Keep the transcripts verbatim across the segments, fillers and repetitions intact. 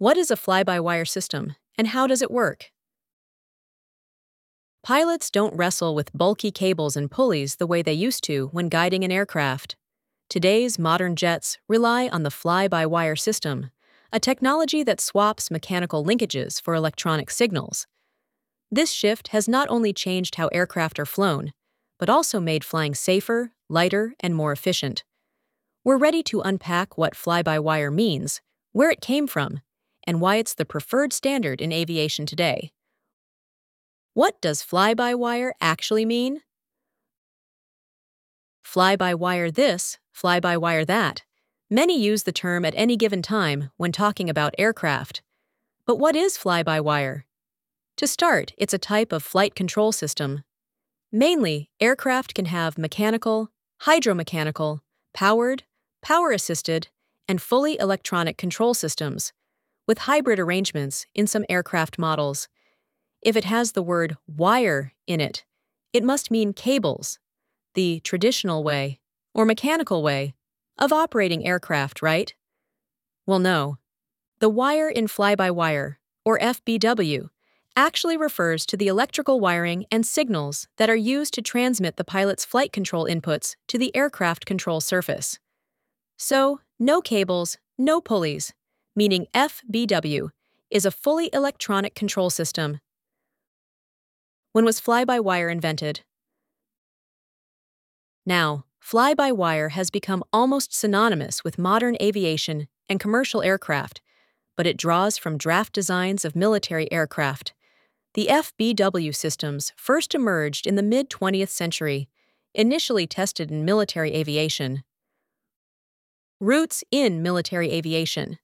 What is a fly-by-wire system, and how does it work? Pilots don't wrestle with bulky cables and pulleys the way they used to when guiding an aircraft. Today's modern jets rely on the fly-by-wire system, a technology that swaps mechanical linkages for electronic signals. This shift has not only changed how aircraft are flown, but also made flying safer, lighter, and more efficient. We're ready to unpack what fly-by-wire means, where it came from, and why it's the preferred standard in aviation today. What does fly-by-wire actually mean? Fly-by-wire this, fly-by-wire that. Many use the term at any given time when talking about aircraft. But what is fly-by-wire? To start, it's a type of flight control system. Mainly, aircraft can have mechanical, hydromechanical, powered, power-assisted, and fully electronic control systems, with hybrid arrangements in some aircraft models. If it has the word wire in it, it must mean cables, the traditional way, or mechanical way, of operating aircraft, right? Well, no. The wire in fly-by-wire, or F B W, actually refers to the electrical wiring and signals that are used to transmit the pilot's flight control inputs to the aircraft control surface. So, no cables, no pulleys, meaning F B W is a fully electronic control system. When was fly-by-wire invented? Now, fly-by-wire has become almost synonymous with modern aviation and commercial aircraft, but it draws from draft designs of military aircraft. The F B W systems first emerged in the mid-twentieth century, initially tested in military aviation. Roots in military aviation.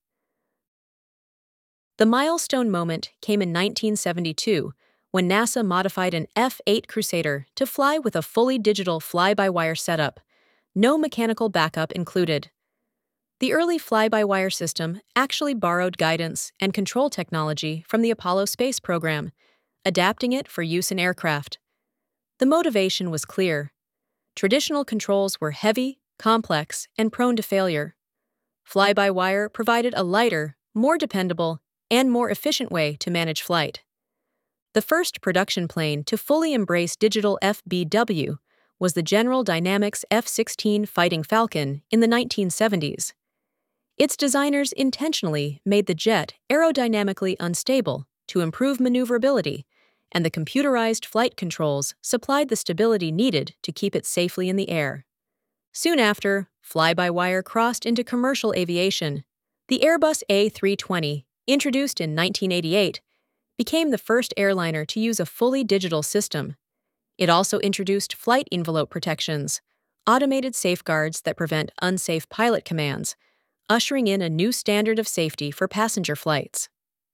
The milestone moment came in nineteen seventy-two, when NASA modified an F eight Crusader to fly with a fully digital fly-by-wire setup, no mechanical backup included. The early fly-by-wire system actually borrowed guidance and control technology from the Apollo space program, adapting it for use in aircraft. The motivation was clear. Traditional controls were heavy, complex, and prone to failure. Fly-by-wire provided a lighter, more dependable, and more efficient way to manage flight. The first production plane to fully embrace digital F B W was the General Dynamics F sixteen Fighting Falcon in the nineteen seventies. Its designers intentionally made the jet aerodynamically unstable to improve maneuverability, and the computerized flight controls supplied the stability needed to keep it safely in the air. Soon after, fly-by-wire crossed into commercial aviation. The Airbus A three twenty, introduced in nineteen eighty-eight, became the first airliner to use a fully digital system. It also introduced flight envelope protections, automated safeguards that prevent unsafe pilot commands, ushering in a new standard of safety for passenger flights.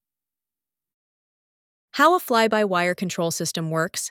How a fly-by-wire control system works.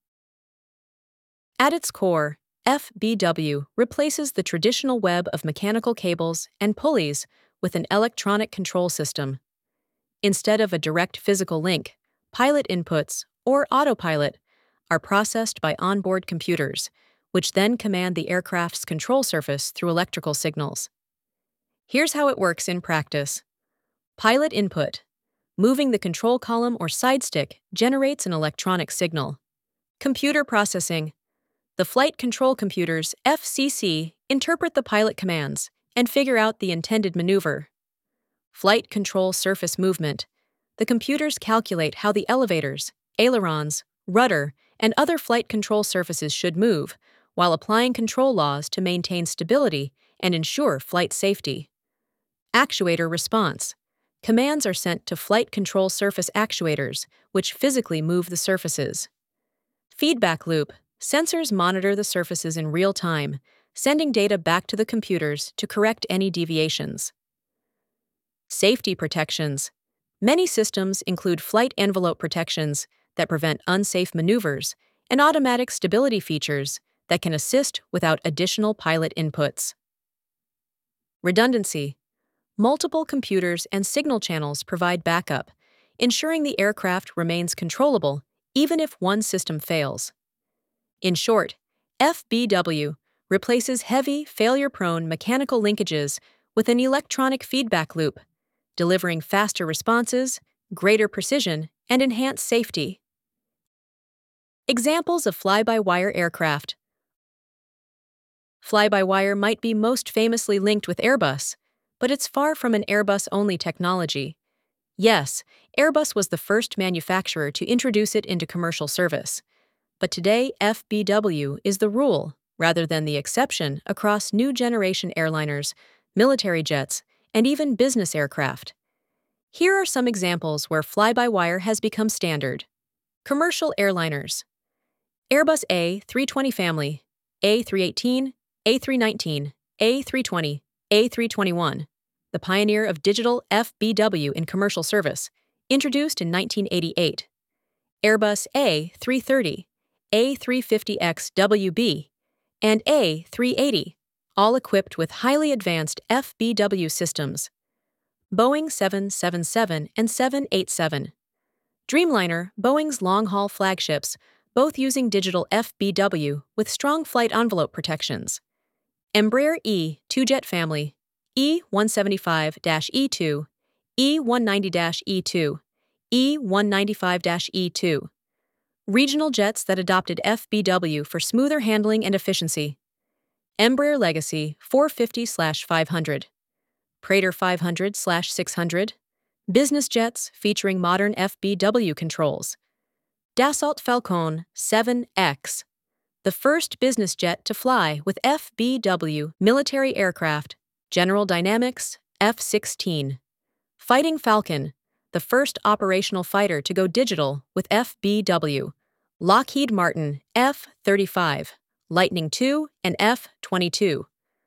At its core, F B W replaces the traditional web of mechanical cables and pulleys with an electronic control system. Instead of a direct physical link, pilot inputs, or autopilot, are processed by onboard computers, which then command the aircraft's control surface through electrical signals. Here's how it works in practice. Pilot input. Moving the control column or side stick generates an electronic signal. Computer processing. The flight control computers, F C C, interpret the pilot commands and figure out the intended maneuver. Flight control surface movement. The computers calculate how the elevators, ailerons, rudder, and other flight control surfaces should move, while applying control laws to maintain stability and ensure flight safety. Actuator response. Commands are sent to flight control surface actuators, which physically move the surfaces. Feedback loop. Sensors monitor the surfaces in real time, sending data back to the computers to correct any deviations. Safety protections. Many systems include flight envelope protections that prevent unsafe maneuvers and automatic stability features that can assist without additional pilot inputs. Redundancy. Multiple computers and signal channels provide backup, ensuring the aircraft remains controllable even if one system fails. In short, F B W replaces heavy, failure-prone mechanical linkages with an electronic feedback loop, delivering faster responses, greater precision, and enhanced safety. Examples of fly-by-wire aircraft. Fly-by-wire might be most famously linked with Airbus, but it's far from an Airbus-only technology. Yes, Airbus was the first manufacturer to introduce it into commercial service, but today F B W is the rule rather than the exception across new generation airliners, military jets, and even business aircraft. Here are some examples where fly-by-wire has become standard. Commercial airliners. Airbus A three twenty family, A three eighteen, A three nineteen, A three twenty, A three twenty-one, the pioneer of digital F B W in commercial service, introduced in nineteen eighty-eight. Airbus A three thirty, A three fifty X W B, and A three eighty, all equipped with highly advanced F B W systems. Boeing seven seventy-seven and seven eighty-seven. Dreamliner, Boeing's long-haul flagships, both using digital F B W with strong flight envelope protections. Embraer E two jet family, E one seventy-five E two, E one ninety E two, E one ninety-five E two. Regional jets that adopted F B W for smoother handling and efficiency. Embraer Legacy four fifty five hundred. Praetor five hundred six hundred. Business jets featuring modern F B W controls. Dassault Falcon seven X, the first business jet to fly with F B W military aircraft. General Dynamics F sixteen. Fighting Falcon, the first operational fighter to go digital with F B W. Lockheed Martin F thirty-five, Lightning two, and F twenty-two.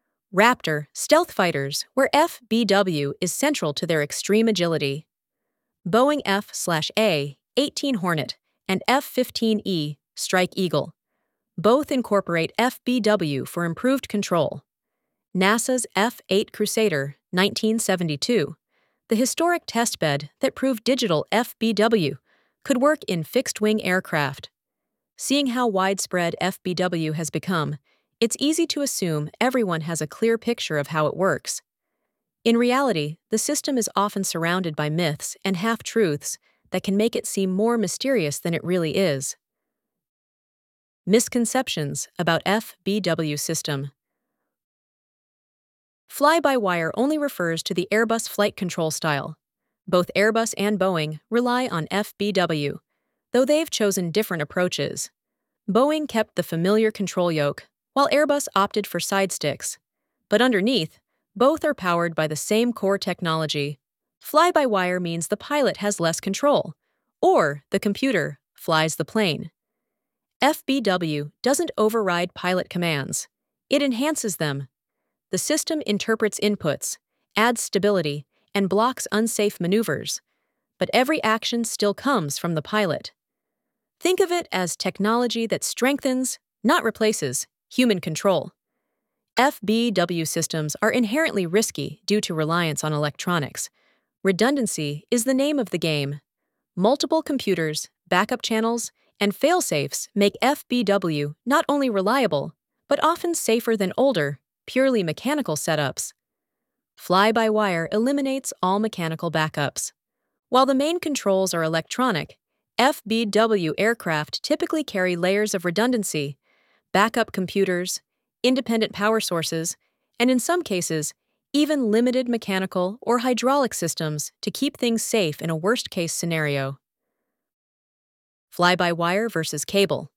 Raptor stealth fighters, where F B W is central to their extreme agility. Boeing F A eighteen Hornet and F fifteen E Strike Eagle. Both incorporate F B W for improved control. NASA's F eight Crusader nineteen seventy-two, the historic testbed that proved digital F B W could work in fixed-wing aircraft. Seeing how widespread F B W has become, it's easy to assume everyone has a clear picture of how it works. In reality, the system is often surrounded by myths and half-truths that can make it seem more mysterious than it really is. Misconceptions about F B W system. Fly-by-wire only refers to the Airbus flight control style. Both Airbus and Boeing rely on F B W, though they've chosen different approaches. Boeing kept the familiar control yoke, while Airbus opted for side sticks. But underneath, both are powered by the same core technology. Fly-by-wire means the pilot has less control, or the computer flies the plane. F B W doesn't override pilot commands. It enhances them. The system interprets inputs, adds stability, and blocks unsafe maneuvers, but every action still comes from the pilot. Think of it as technology that strengthens, not replaces, human control. F B W systems are inherently risky due to reliance on electronics. Redundancy is the name of the game. Multiple computers, backup channels, and fail-safes make F B W not only reliable, but often safer than older, purely mechanical setups. Fly-by-wire eliminates all mechanical backups. While the main controls are electronic, F B W aircraft typically carry layers of redundancy, backup computers, independent power sources, and in some cases, even limited mechanical or hydraulic systems to keep things safe in a worst-case scenario. Fly-by-wire versus cable.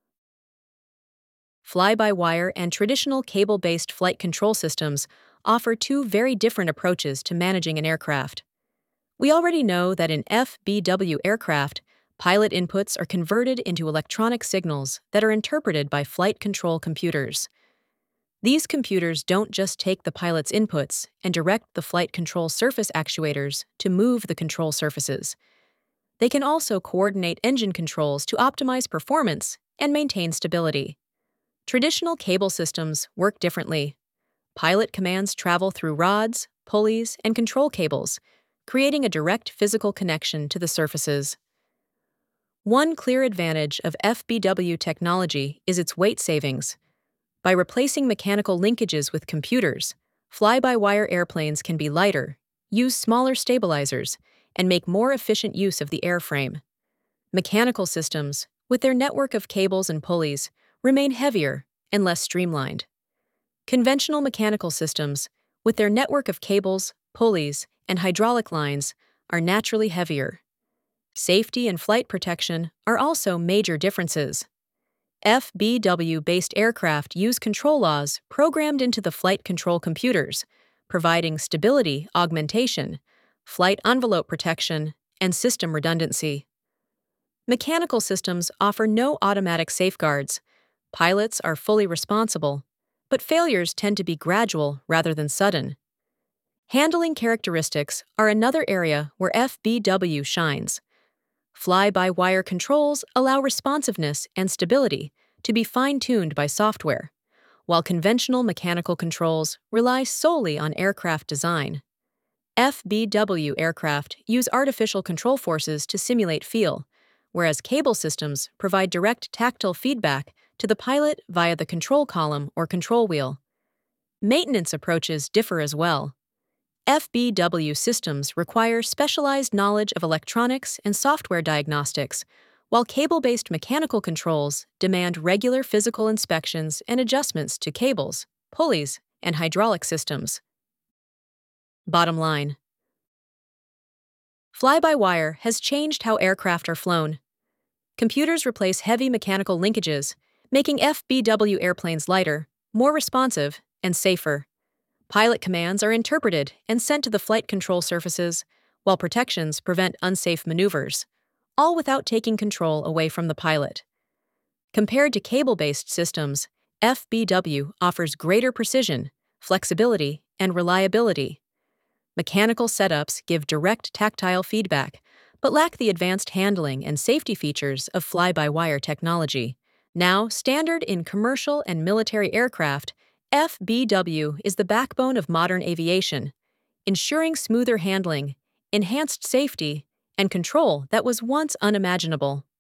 Fly-by-wire and traditional cable-based flight control systems offer two very different approaches to managing an aircraft. We already know that in F B W aircraft, pilot inputs are converted into electronic signals that are interpreted by flight control computers. These computers don't just take the pilot's inputs and direct the flight control surface actuators to move the control surfaces. They can also coordinate engine controls to optimize performance and maintain stability. Traditional cable systems work differently. Pilot commands travel through rods, pulleys, and control cables, creating a direct physical connection to the surfaces. One clear advantage of F B W technology is its weight savings. By replacing mechanical linkages with computers, fly-by-wire airplanes can be lighter, use smaller stabilizers and make more efficient use of the airframe. Mechanical systems, with their network of cables and pulleys, remain heavier and less streamlined. Conventional mechanical systems, with their network of cables, pulleys, and hydraulic lines, are naturally heavier. Safety and flight protection are also major differences. F B W-based aircraft use control laws programmed into the flight control computers, providing stability augmentation, flight envelope protection, and system redundancy. Mechanical systems offer no automatic safeguards. Pilots are fully responsible, but failures tend to be gradual rather than sudden. Handling characteristics are another area where F B W shines. Fly-by-wire controls allow responsiveness and stability to be fine-tuned by software, while conventional mechanical controls rely solely on aircraft design. F B W aircraft use artificial control forces to simulate feel, whereas cable systems provide direct tactile feedback to the pilot via the control column or control wheel. Maintenance approaches differ as well. F B W systems require specialized knowledge of electronics and software diagnostics, while cable-based mechanical controls demand regular physical inspections and adjustments to cables, pulleys, and hydraulic systems. Bottom line: fly-by-wire has changed how aircraft are flown. Computers replace heavy mechanical linkages, making F B W airplanes lighter, more responsive, and safer. Pilot commands are interpreted and sent to the flight control surfaces, while protections prevent unsafe maneuvers, all without taking control away from the pilot. Compared to cable-based systems, F B W offers greater precision, flexibility, and reliability. Mechanical setups give direct tactile feedback, but lack the advanced handling and safety features of fly-by-wire technology. Now standard in commercial and military aircraft, F B W is the backbone of modern aviation, ensuring smoother handling, enhanced safety, and control that was once unimaginable.